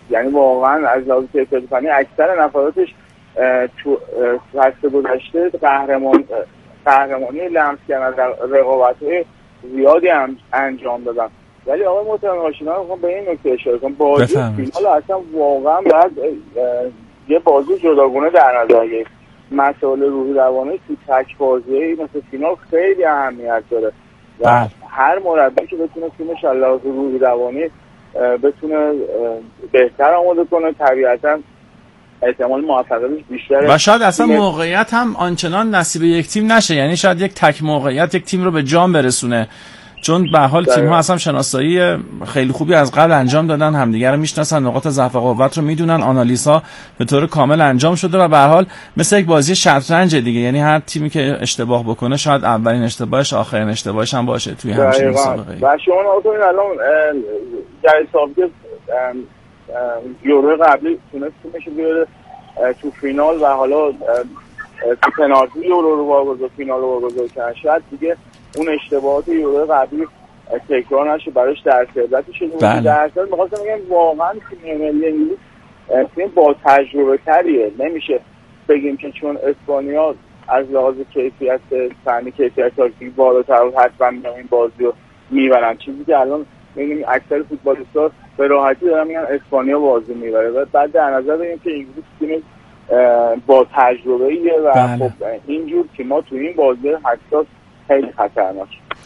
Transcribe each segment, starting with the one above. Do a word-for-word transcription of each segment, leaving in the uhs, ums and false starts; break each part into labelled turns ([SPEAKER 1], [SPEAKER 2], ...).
[SPEAKER 1] یعنی واقعا از لحاظ کیفیت فنی اکثر نفراتش تو فصل گذشته قهرمان قهرمانی لمس کردن، در رقابت‌های زیادی هم انجام دادن. ولی آقای محترم هاشمی میخوام به این نکته اشاره کنم، بازی فینال اصلا واقعا باید یه بازی جداگونه در نظر گرفت. مسائل روحی روانی تو تک بازی مثل فینال خیلی اهمیت داره و هر مربی که بتونه تیمش از لحاظ روحی روانی بتونه بهتر آماده کنه طبیعتاً احتمال موفقیتش بیشتره.
[SPEAKER 2] و شاید اصلا موقعیت هم آنچنان نصیب یک تیم نشه، یعنی شاید یک تک موقعیت یک تیم رو به جام برسونه، چون به حال تیم ها اصلا شناسایی خیلی خوبی از قبل انجام دادن، همدیگه رو میشناسن، نقاط ضعف و قوت رو میدونن، آنالیزها به طور کامل انجام شده و به هر حال مثل یک بازی شطرنج دیگه، یعنی هر تیمی که اشتباه بکنه شاید اولین اشتباهش آخرین اشتباهش هم باشه توی همچین مسابقه.
[SPEAKER 1] و شما نگاه الان جای سابقه یورو قبلی تونست تیمش بیاره تو فینال و حالا تو پنالتی یورو رو واگذار فینال رو واگذار کردن، شاید دیگه اون اشتباهات یورو قبلی تکرار نشه، براش درس عبرتی شده.
[SPEAKER 2] بله.
[SPEAKER 1] در اصل می‌خواستم بگم واقعا تیم ملی انگلیس تیم با تجربه تریه، نمیشه بگیم که چون اسپانیا از لحاظ کیفیت فنی کیفیت تاکتیکی بالاتر و حتما این بازی رو میبرن، چیزی که الان می‌بینیم اکثر فوتبالیست‌ها به راحتی دارن میگن اسپانیا بازی میبره و بعد در نظر بگیریم که انگلیس تیم با تجربه‌ایه و
[SPEAKER 2] بله.
[SPEAKER 1] خب اینجور که ما تو این بازی حساس خیلی خطرناک.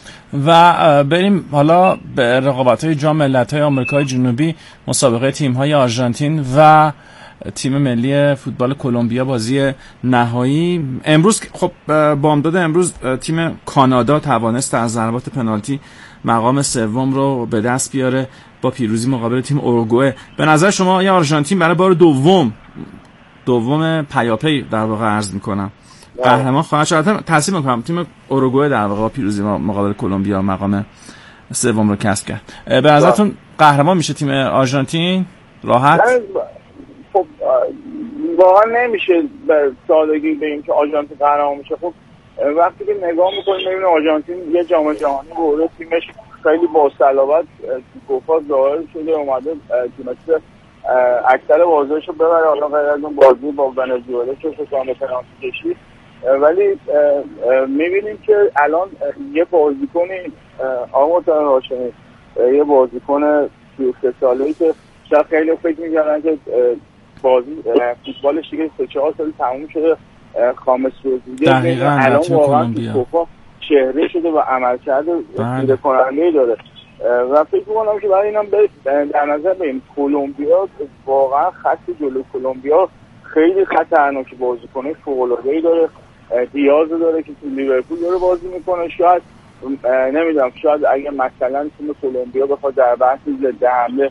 [SPEAKER 2] و بریم حالا به رقابت‌های جام ملت‌های آمریکای جنوبی، مسابقه تیم‌های آرژانتین و تیم ملی فوتبال کلمبیا بازی نهایی. امروز خب بامداد امروز تیم کانادا توانست از ضربات پنالتی مقام سوم رو به دست بیاره با پیروزی مقابل تیم اوروگوئه. به نظر شما یا آرژانتین برای بار دوم دوم پیاپی در واقع عرض می‌کنم قهرمان خواهد شد؟ تصمیم می‌کنم تیم اوروگوئه در واقع پیروزی مقابل کلمبیا مقام سوم رو کسب کرد. به نظرتون قهرمان میشه تیم آرژانتین راحت؟
[SPEAKER 1] خب واقعا نمیشه به سادگی بگیم که آرژانتین قهرمان میشه. خب وقتی که نگاه می‌کنیم می‌بینیم آرژانتین یه جام جهانی برده، تیمش خیلی با صلابت تو کوپا ظاهر شده، اومده تیمش اکثر بازیاشو ببره، حالا غیر از اون بازی با ونزوئلا که فکرام به پنالتی کشید. ولی می‌بینیم که الان یه بازیکنی آقا محترم هاشمی، یه بازیکن سی و سه ساله‌ای که شاید خیلی فکر می‌کردن که بازی فوتبالش دیگه سه چهار سال تموم شده، خامس رودریگز الان واقعا کوپا چهره شده و عملکرد خیره کننده داره و فکر می‌کنم که برای اینم در نظر بگیریم کلمبیا واقعا خط جلو کلمبیا خیلی خطرناکه، بازیکن فوق‌العاده‌ای داره، دیاز داره که تو لیورپول داره بازی میکنه. شاید نمیدونم شاید اگه مثلا تیم کلمبیا بخواد در بحث ضد حمله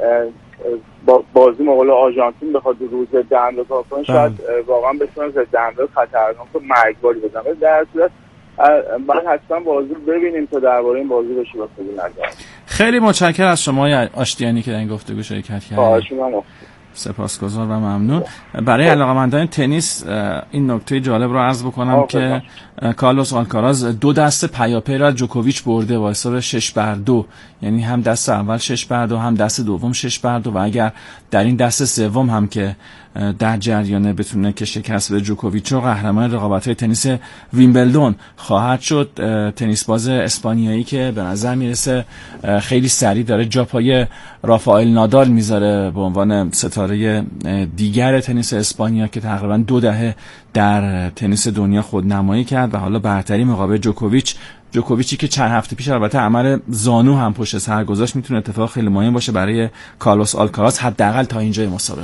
[SPEAKER 1] بازی مقابل آرژانتین بخواد رو ضد حمله کار کنه، شاید واقعا بتونه ضد حمله خطرناک و مرگباری بزنه. در صورت بعد حتما بازی رو ببینیم تا درباره این بازی بشه بخواد نظر.
[SPEAKER 2] خیلی متشکرم از شما آشتیانی که در این گفتگو شرکت کردید.
[SPEAKER 1] خواهش
[SPEAKER 2] سپاسگزار و ممنون. برای علاقه‌مندان تنیس این نکته جالب رو عرض بکنم که کارلوس آلکاراز دو دست پیاپی را جوکوویچ برده با حساب شش بر دو، یعنی هم دست اول شش بر دو هم دست دوم شش بر دو و اگر در این دست سوم هم که در جریانه بتونه که شکست بده جوکوویچ رو قهرمان رقابت‌های تنیس ویمبلدون خواهد شد. تنیس باز اسپانیایی که به نظر میرسه خیلی سریع داره جا پای رافائل نادال میذاره به عنوان ستاره دیگر تنیس اسپانیا که تقریبا دو دهه در تنیس دنیا خودنمایی کرد و حالا برتری مقابل جوکوویچ. جوکوویچی که چند هفته پیش البته عمل زانو هم پشت سر گذاشت، میتونه اتفاق خیلی مهم باشه برای کارلوس آلکاراز حداقل تا اینجای مسابقه.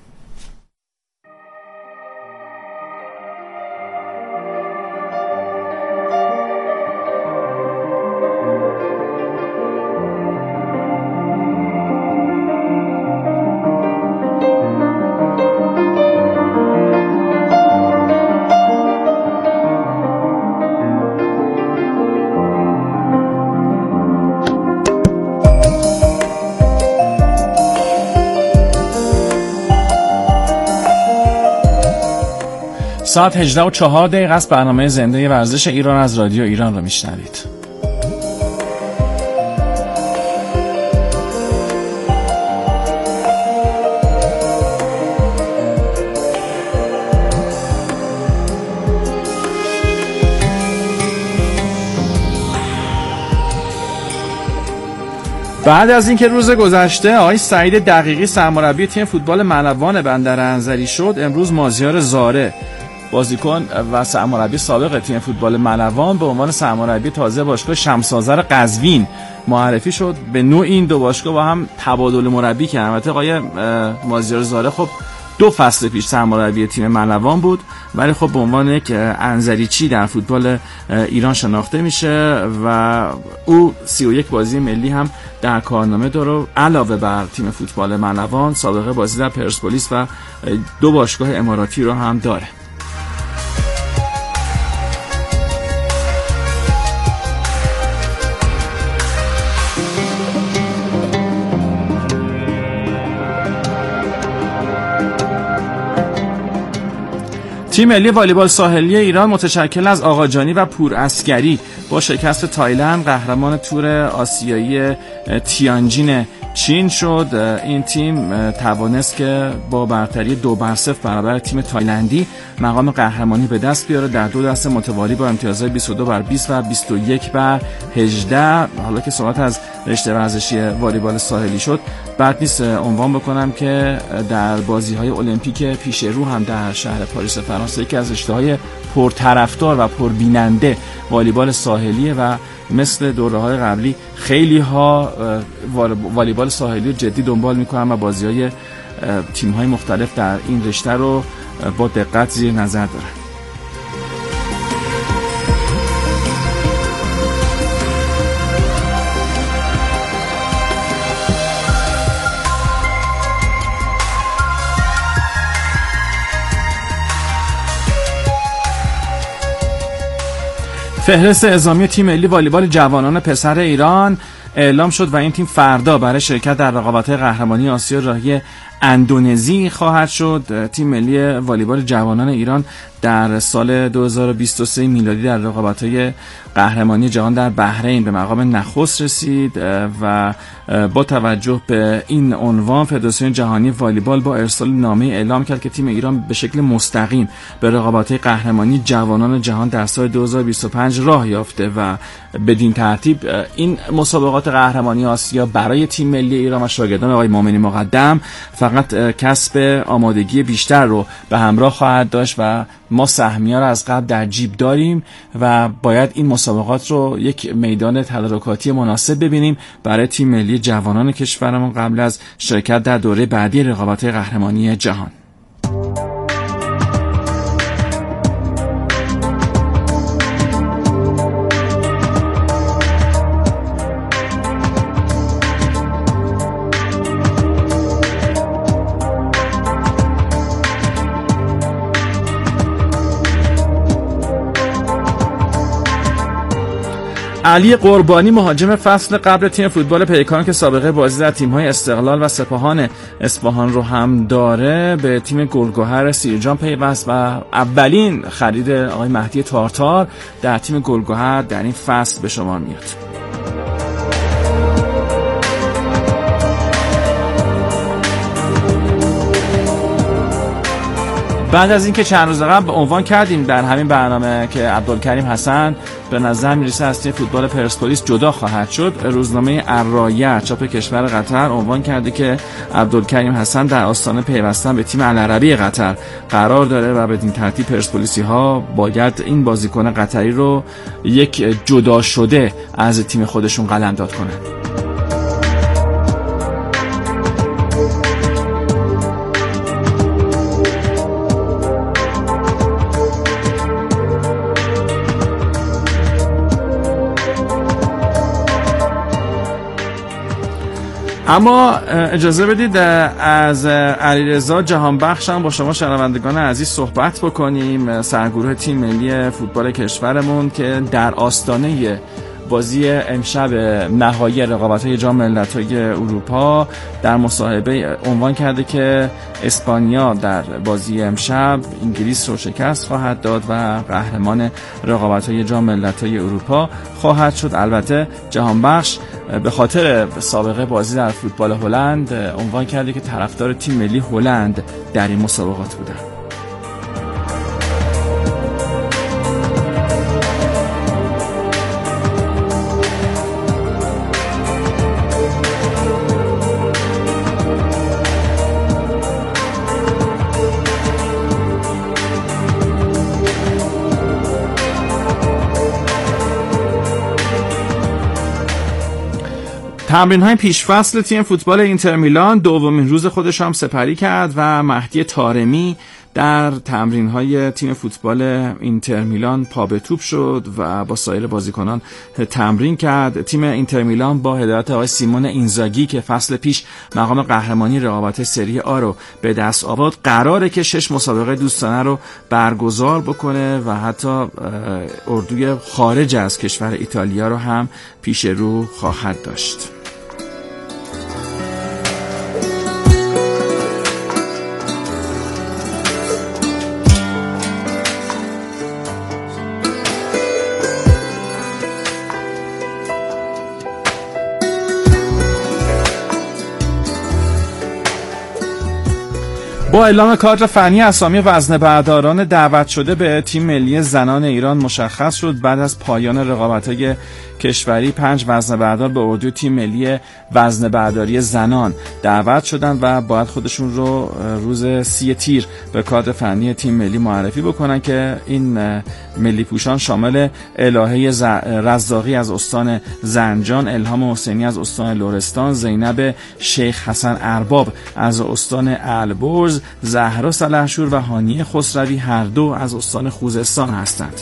[SPEAKER 2] ساعت هجده و چهار دقیقه است. برنامه زنده ورزش ایران از رادیو ایران رو میشنوید. بعد از اینکه روز گذشته آقای سعید دقیقی سرمربی تیم فوتبال ملوان بندر انزلی شد، امروز مازیار زاره بازیکن و سرمربی سابق تیم فوتبال ملوان به عنوان سرمربی تازه باشگاه شمس آذر قزوین معرفی شد. به نوع این دو باشگاه با هم تبادل مربی کردن. البته آقای مازیار زاره خب دو فصل پیش سرمربی تیم ملوان بود، ولی خب به عنوان یک انزلیچی در فوتبال ایران شناخته میشه و او سی و یک بازی ملی هم در کارنامه داره. علاوه بر تیم فوتبال ملوان سابقه بازی در پرسپولیس و دو باشگاه اماراتی رو هم داره. تیم ملی والیبال ساحلی ایران متشکل از آقاجانی و پورعسکری با شکست تایلند قهرمان تور آسیایی تیانجین چین شد. این تیم توانست که با برتری دو بر صفر برابر تیم تایلندی مقام قهرمانی به دست بیاره در دو دسته متوالی با امتیازهای بیست و دو بر بیست و بیست و یک بر هجده. حالا که صحبت از رشته ورزشی والیبال ساحلی شد، بعد نیست عنوان بکنم که در بازی‌های المپیک پیش رو هم در شهر پاریس فرانسه یکی از رشته‌های پرطرفدار و پربیننده والیبال ساحلیه و مثل دوره‌های قبلی خیلی ها والیبال ساحلی رو جدی دنبال میکنن و بازی‌های تیم‌های مختلف در این رشته رو با دقت زیر نظر دارن. فهرست اعزامی تیم ملی والیبال جوانان پسر ایران اعلام شد و این تیم فردا برای شرکت در رقابت‌های قهرمانی آسیا راهی اندونزی خواهد شد. تیم ملی والیبال جوانان ایران در سال دو هزار و بیست و سه میلادی در رقابت‌های قهرمانی جهان در بحرین به مقام نخست رسید و با توجه به این عنوان فدراسیون جهانی والیبال با ارسال نامه اعلام کرد که تیم ایران به شکل مستقیم به رقابت‌های قهرمانی جوانان جهان در سال دو هزار و بیست و پنج راه یافته و بدین ترتیب این مسابقات قهرمانی آسیا برای تیم ملی ایران و شاگردان آقای مومنی مقدم فقط کسب آمادگی بیشتر رو به همراه خواهد داشت و ما سهمیه رو از قبل در جیب داریم و باید این مسابقات رو یک میدان تدارکاتی مناسب ببینیم برای تیم ملی جوانان کشورمون قبل از شرکت در دوره بعدی رقابت‌های قهرمانی جهان. علی قربانی مهاجم فصل قبل تیم فوتبال پیکان که سابقه بازی در تیم‌های استقلال و سپاهان اصفهان رو هم داره به تیم گلگهر سیرجان پیوست و اولین خرید آقای مهدی تارتار در تیم گلگهر در این فصل به شمار میاد. بعد از اینکه چند روز قبل عنوان کردیم در همین برنامه که عبدالکریم حسن به نظر میرسه از تیم فوتبال پرسپولیس جدا خواهد شد، روزنامه الرایه چاپ کشور قطر عنوان کرده که عبدالکریم حسن در آستانه پیوستن به تیم العربی قطر قرار داره و بدین ترتیب پرسپولیسی ها باید این بازیکن قطری رو یک جدا شده از تیم خودشون قلمداد کنن. اما اجازه بدید از علیرضا جهانبخش هم با شما شنوندگان عزیز صحبت بکنیم، سرگروه تیم ملی فوتبال کشورمون که در آستانه بازی امشب نهایی رقابت‌های جام ملت‌های اروپا در مصاحبه عنوان کرده که اسپانیا در بازی امشب انگلیس رو شکست خواهد داد و قهرمان رقابت‌های جام ملت‌های اروپا خواهد شد. البته جهانبخش به خاطر سابقه بازی در فوتبال هلند عنوان کرده که طرفدار تیم ملی هلند در این مسابقات بودن. تمرین‌های پیش‌فصل تیم فوتبال اینتر میلان دومین روز خودش هم سپری کرد و مهدی طارمی در تمرین‌های تیم فوتبال اینتر میلان پا به توپ شد و با سایر بازیکنان تمرین کرد. تیم اینتر میلان با هدایت آقای سیمون اینزاگی که فصل پیش مقام قهرمانی رقابت سری آ رو به دست آورد، قراره که شش مسابقه دوستانه رو برگزار بکنه و حتی اردوی خارج از کشور ایتالیا رو هم پیش رو خواهد داشت. با اعلام کادر فنی اسامی وزنه‌برداران دعوت شده به تیم ملی زنان ایران مشخص شد. بعد از پایان رقابت‌های کشوری پنج وزنه‌بردار به اردوی تیم ملی وزنه‌برداری زنان دعوت شدن و باید خودشون رو روز سی تیر به کادر فنی تیم ملی معرفی بکنن که این ملی پوشان شامل الهه رزاقی از استان زنجان، الهام حسینی از استان لرستان، زینب شیخ حسن ارباب از استان البرز، زهرا سلحشور و هانیه خسروی هر دو از استان خوزستان هستند.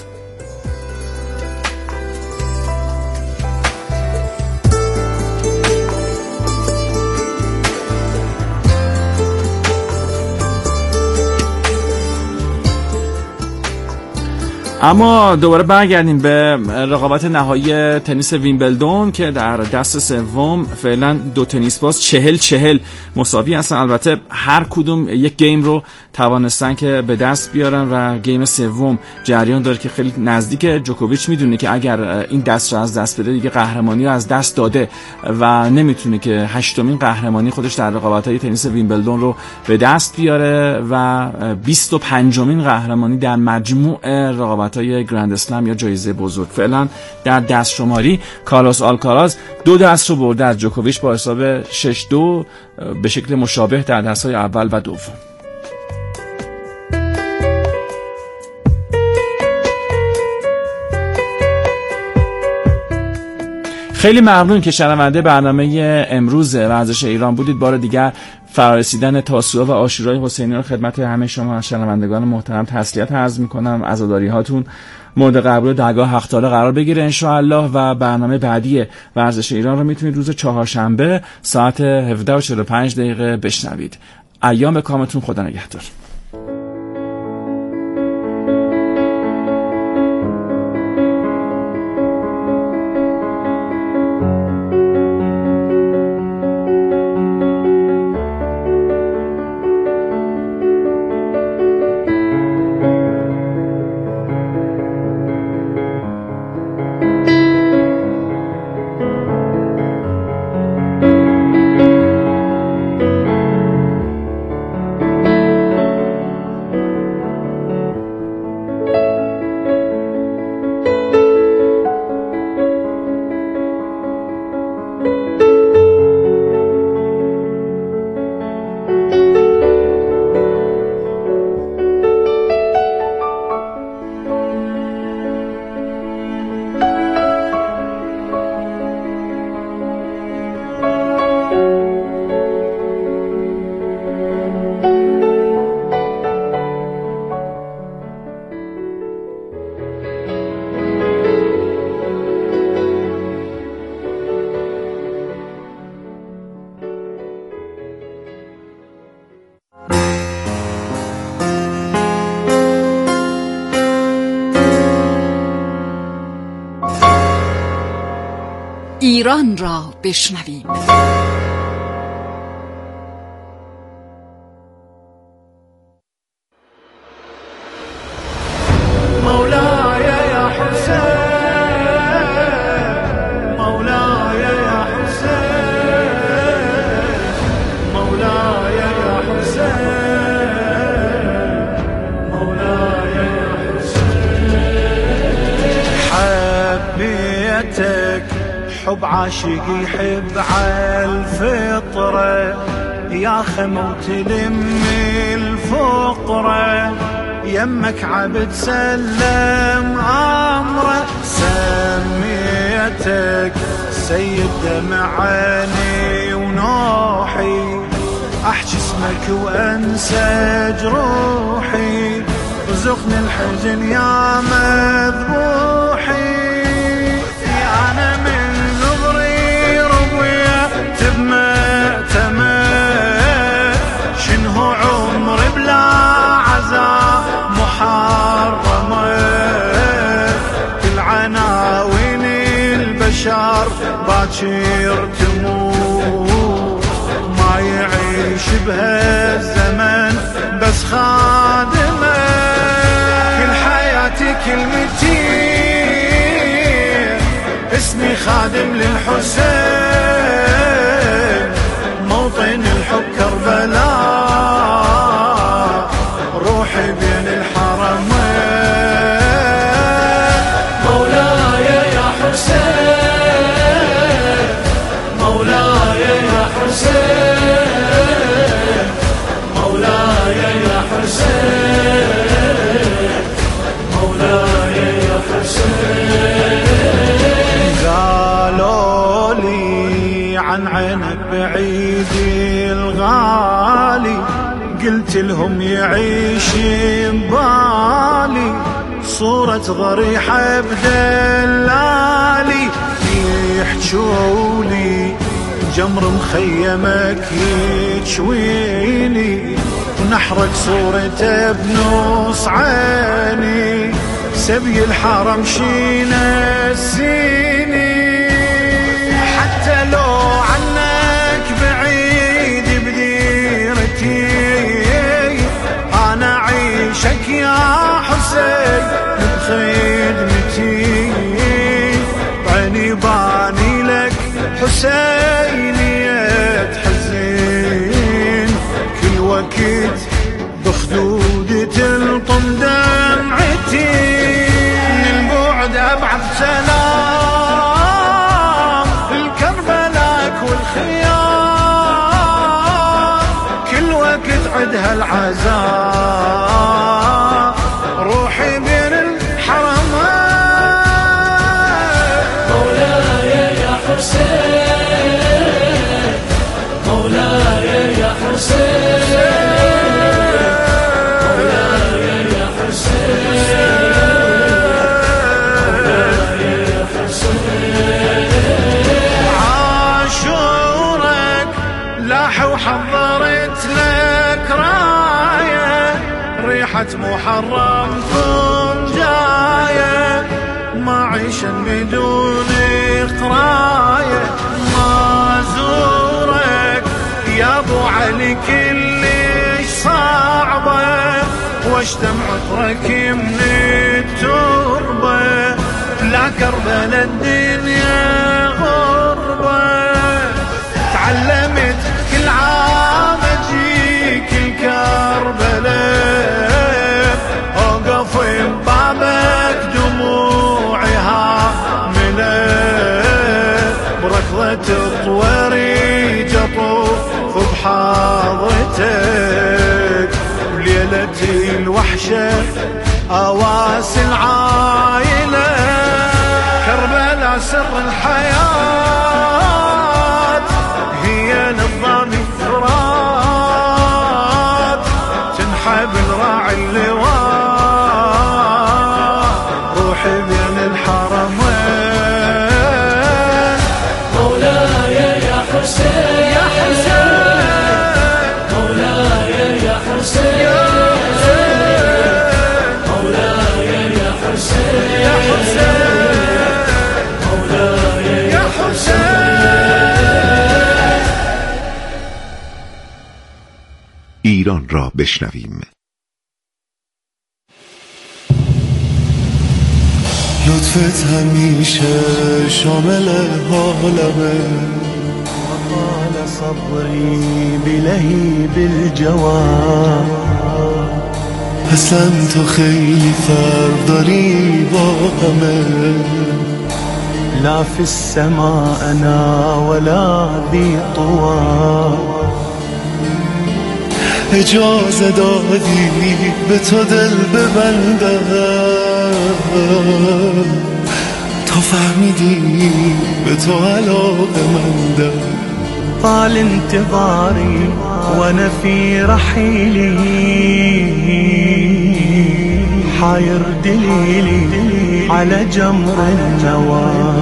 [SPEAKER 2] اما دوباره برگردیم به رقابت نهایی تنیس ویمبلدون که در دست سوم فعلا دو تنیس باز چهل چهل مساوی هستن. البته هر کدوم یک گیم رو توانستن که به دست بیارن و گیم سوم جریان داره که خیلی نزدیک. جوکوویچ میدونه که اگر این دست رو از دست بده دیگه قهرمانی رو از دست داده و نمیتونه که هشتمین قهرمانی خودش در رقابت‌های تنیس ویمبلدون رو به دست بیاره و بیست و پنجمین قهرمانی در مجموع رقابت های گرند اسلم یا جایزه بزرگ. فعلا در دست شماری کارلوس آلکاراز دو دست رو برده از جوکوویچ با حساب شش دو به شکل مشابه در دست‌های اول و دوم. خیلی ممنون که شنونده برنامه امروز ورزش ایران بودید. بار دیگر فرارسیدن تاسوعا و عاشورای حسینی رو خدمت همه شما شنوندگان محترم تسلیت عرض می‌کنم. عزاداری هاتون مورد قبول درگاه حق تعالی قرار بگیره ان شاء الله و برنامه بعدی ورزش ایران رو میتونید روز چهارشنبه ساعت هفده و چهل و پنج دقیقه بشنوید. ایام کامتون، خدا نگهدار.
[SPEAKER 3] ایران را بشنویم.
[SPEAKER 4] حب عاشق يحب عالفطرة يا خموت لم الفقرة يمك عبد سلم عمره سميتك سيد دمع عيني ونوحي، احكي اسمك وانسى جروحي، رزقني الحزن يا مذبوحي. انا من صغري ربيت بمأتمة، شنو عمري بلا عذاب محرمة، كل عناوين البشر باكر تموت، ما يعيش بهالزمن بس خادمه، كل حياتي كلمتين اسمي خادم للحسين، موطن الحب كربلاء، روحي بين الحرمين.
[SPEAKER 5] مولاي يا حسين، مولاي يا حسين، مولاي يا حسين، مولاي يا حسين.
[SPEAKER 4] قالوا لي عن عينك بعيدي الغالي، قلت لهم يعيش ببالي صورة ضريحة بدلالي، يحجولي جمر مخيمك يجويني، ونحرق صورته بنص عيني، سبي الحرم شينا السيني، حتى لو عنك بعيد بديرتي، انا عيشك يا حسين بخدمتي، بعيني باني لك حسينية حزين، كل وقت بخدودي تلطم دمعتي، من البعد ابعث سلام الكربلاك والخيام، كل وقت عدها العزاء، روحي بين الحرمين.
[SPEAKER 5] مولاي يا حسين، مولاي يا حسين، مولاي يا حسين.
[SPEAKER 4] عاشورك لاح وحضرت لك راية، ريحة محرمكم جاية، ما عيشا بدون قراية، ما زورك يا ابو علي كلش صعبة، واشتم عطرك من التربة، لا كربلا الدنيا غربة، تعلمت كل عام اجيك الكربلاء، اوقف ببابك دموعي هاملة، بركضة الطواريج اطوف بحاضرتك، وليلتي الوحشة اواس العايلة، كربلاء سر الحياة، هي للضامي فرات، تنحب الراعي اللواء، روحي بين الحرمين.
[SPEAKER 5] مولاي يا حسين، يا حسين، مولاي يا حسين، مولاي يا حسين، يا حسين، مولاي يا حسين.
[SPEAKER 6] ایران را بشنویم.
[SPEAKER 7] لطفت همیشه شامل حالمه، وطال صبري بلهيب الجواب، اصلا تو خیلی فرق داری با همه، لا في السماء انا ولا ذي طوى، اجازه دادی به تو دل ببندم، تا فهمیدی به تو علاقه مندم.
[SPEAKER 4] طال انتظاري وانا في رحيلي، حاير دليلي على جمر النوى.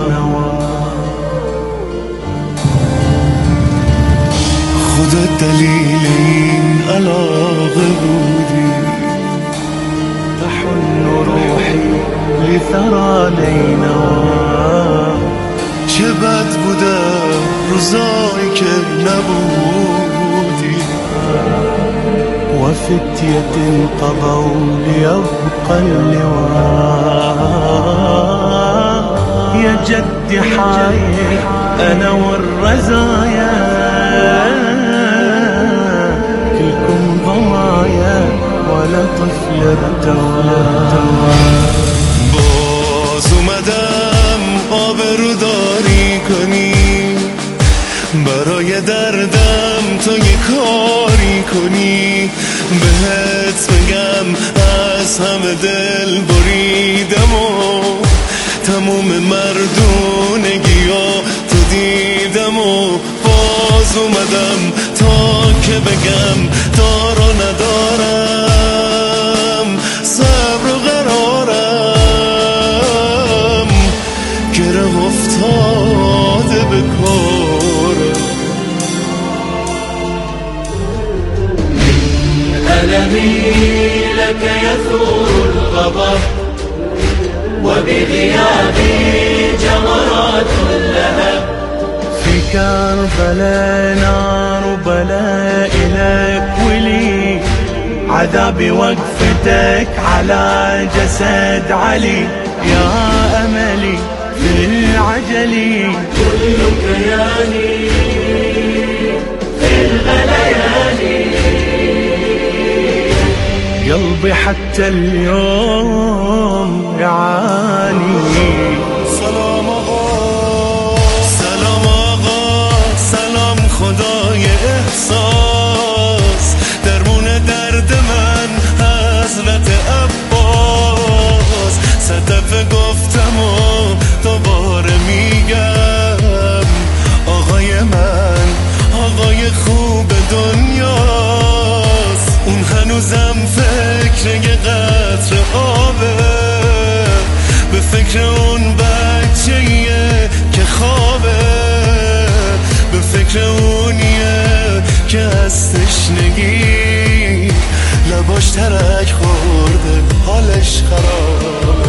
[SPEAKER 7] خودت دلیل این علاقه بودی،
[SPEAKER 4] تحن روحي لثرى نينوى.
[SPEAKER 7] چه بد بودم روزایی که نبودی،
[SPEAKER 4] وفتية قضوا ليبقى اللواء. يا جدي حاير أنا والرزايا، كلكم ضمايا ولا طفل ارتوى.
[SPEAKER 7] باز اومدم آبروداری کنی، برای دردم تو یه کاری کنی. بهت بگم از همه دل بریدم و تموم مردونگی ها تو دیدم و باز اومدم تا که بگم دار و ندارم، صبر و قرارم، گره افتاده به کارم.
[SPEAKER 5] ألمي لك يثور الغضب، وبغيابي جمرات اللهب.
[SPEAKER 4] في كربلاء نار بلاء لك ولي، عذابي وقفتك على جسد علي. يا أملي في العجلي،
[SPEAKER 5] كل كياني في الغليان.
[SPEAKER 4] قلبي حتى اليوم يعاني.
[SPEAKER 7] سلام آقا، سلام آقا، سلام خدای احساس. درمون درد من حضرت عباس. صدف گفتم و دوباره میگم، آقای من آقای خوب دنیاست. اون هنوزم فکر یه قطره آبه، به فکر اون بچه‌ایه که خوابه، به فکر اونیه که از تشنگی لباش ترک خورده حالش خرابه.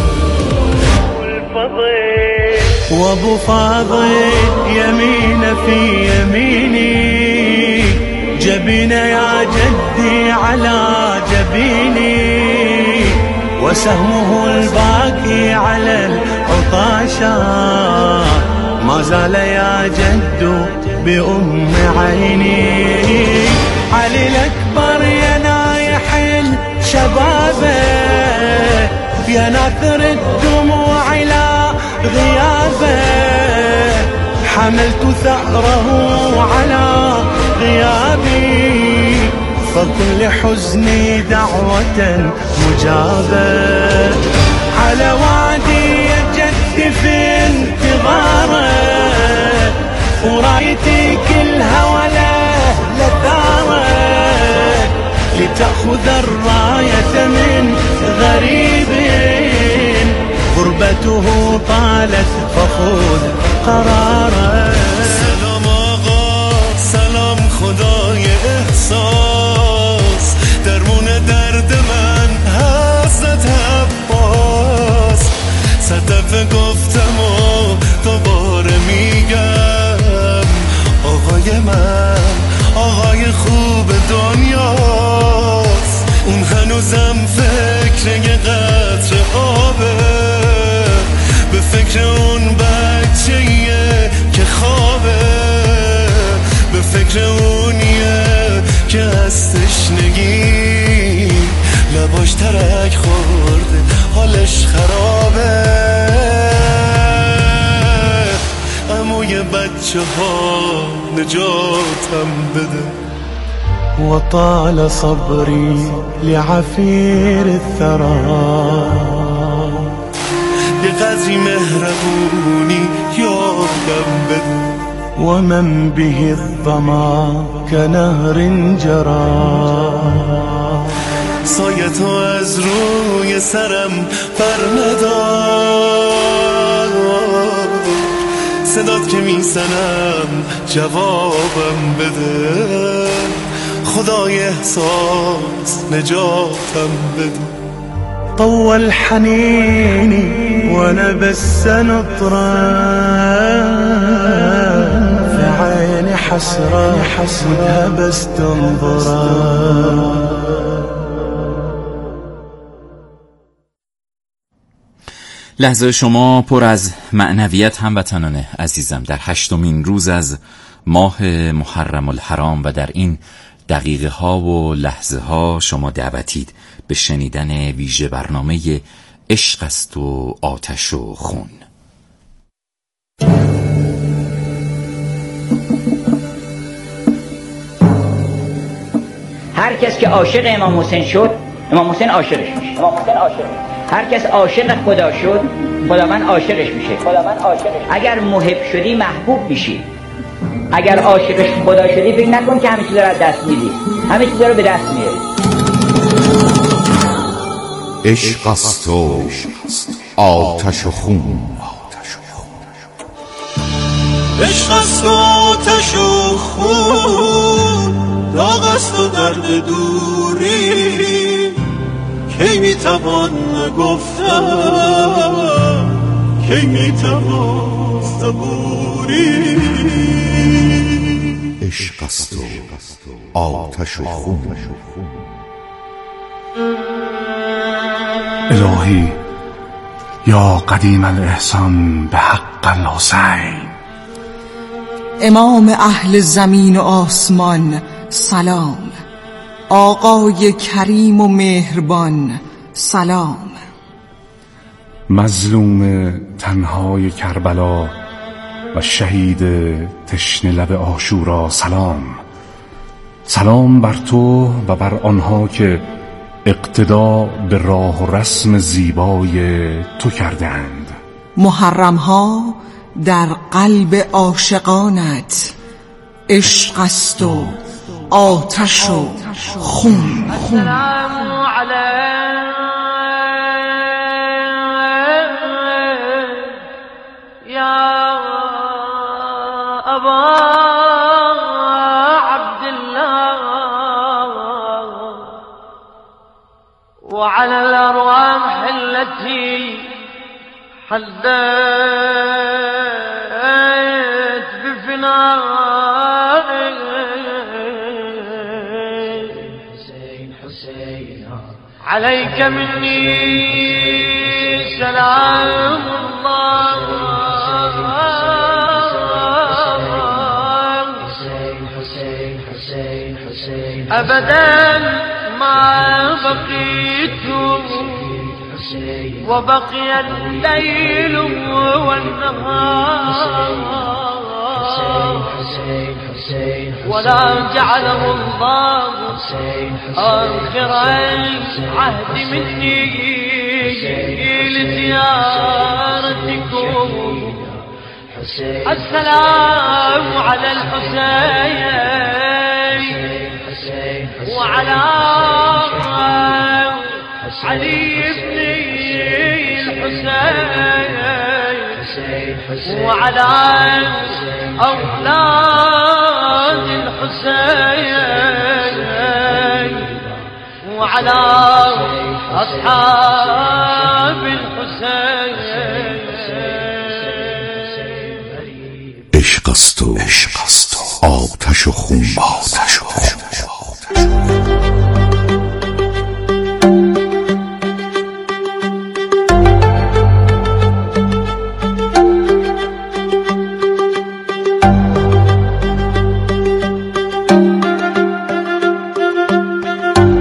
[SPEAKER 4] وابو فاضل يمين في يميني، جبينه يا جدي على جبيني، وسهمه الباقي على العطاشا. ما زال يا جد بأم عيني، علي الأكبر يا نايح الشبابه، يا ناثر الدموع على غيابه. حملت ثأره على غيابي، فكل حزني دعوة مجابة. على وادي يا جد في انتظاره، ورايتي كلها ولا لثاره، لتأخذ الراية من غريب. غربته طالت فخذ قراره.
[SPEAKER 7] سلام آقا، سلام خدای احساس. درمون درد من حضرت عباس. صدف گفتم و دوباره میگم، آقای من آقای خوب دنیاست. اون هنوزم فکر یه قطره آبه، به فکر اون بچه‌ایه که خوابه، به فکر اونیه که از تشنگی لباش ترک خورده حالش خرابه. عموی بچه ها نجاتم بده.
[SPEAKER 4] وطال صبري لعفير الثرى،
[SPEAKER 7] یه چقدری مهربونی یادم بده.
[SPEAKER 4] ومن به الظما كنهر جرى
[SPEAKER 7] سایه تو از روی سرم بر ندار، صدات که میزنم جوابم بده. خدای احساس نجاتم بده.
[SPEAKER 4] طول حنيني وانا بس نطرة في عيني حسرة حسودها بس تنظرة.
[SPEAKER 8] لحظه شما پر از معنویت هموطنان عزیزم در هشتمین روز از ماه محرم الحرام و در این دقیقه ها و لحظه ها شما دعوتید به شنیدن ویژه برنامه عشق است و آتش و خون.
[SPEAKER 9] هر کس که عاشق امام حسین شد امام حسین عاشقش میشه. امام حسین عاشق. هر کس عاشق خدا شد خداوند عاشقش میشه. خداوند عاشقش. اگر محب شدی محبوب میشی. اگر عاشقش خدا شدی فکر نکن که همه چیز رو از دست میدی، همه چیز رو به دست میاری.
[SPEAKER 6] عشق است و آتش و خون.
[SPEAKER 7] عشق است و آتش و خون، داغ است و درد دوری. کی میتوان گفتم، کی میتوان صبوری.
[SPEAKER 6] عشق است و آتش و خون.
[SPEAKER 10] الهی یا قدیم الاحسان به حق الحسین.
[SPEAKER 3] امام اهل زمین و آسمان سلام. آقای کریم و مهربان سلام.
[SPEAKER 10] مظلوم تنهای کربلا و شهید تشنه لب عاشورا سلام. سلام بر تو و بر آنها که اقتدا به راه و رسم زیبای تو کردند.
[SPEAKER 3] محرم ها در قلب عاشقانت عشق است و آتش و خون.
[SPEAKER 5] السلام علیک یا ابا عبدالله وعلى الأرواح التي حلت بفنائك. عليك مني سلام الله أبدا ما بقيت وبقي الليل والنهار ولا جعله الله آخر العهد مني لزيارتكم. السلام على الحسين وعلى علي بن الحسين وعلى أولاد الحسين وعلى أصحاب الحسين.
[SPEAKER 6] عشق است و آتش و خون. آتش و خون.